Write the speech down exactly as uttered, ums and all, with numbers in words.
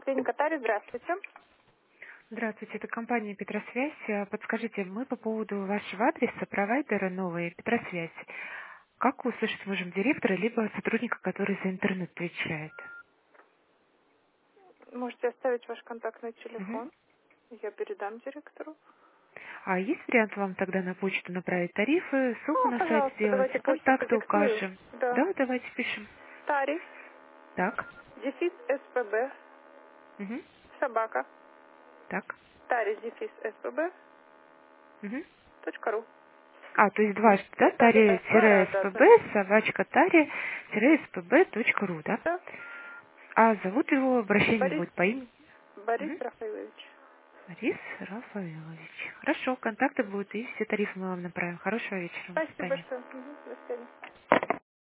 Клиника Тари, здравствуйте. Здравствуйте, это компания Петросвязь. Э, Подскажите, мы по поводу вашего адреса, провайдера новый, Петросвязь. Как услышать можем директора, либо сотрудника, который за интернет отвечает? Можете оставить ваш контактный Мгм. телефон. Я передам директору. А есть вариант вам тогда на почту направить тарифы, ссылку Ну, на сайт пожалуйста, сделать, давайте почту контакты продиктую. укажем? Да. Да, давайте пишем. Тари, Так. дефис СПБ, Мгм. собака, Так. Тари, дефис СПБ, Мгм. точка ру. А, то есть дважды, да? Да, да, да, два раза. Тари-спб, Да. собачка тари-спб.ру, да? Да. А зовут его, обращение Борис, будет по имени? Борис Мгм. Рафаилович. Борис Рафаэлович. Хорошо, контакты будут, и все тарифы мы вам направим. Хорошего вечера. До Спасибо свидания. большое. Мгм, до свидания.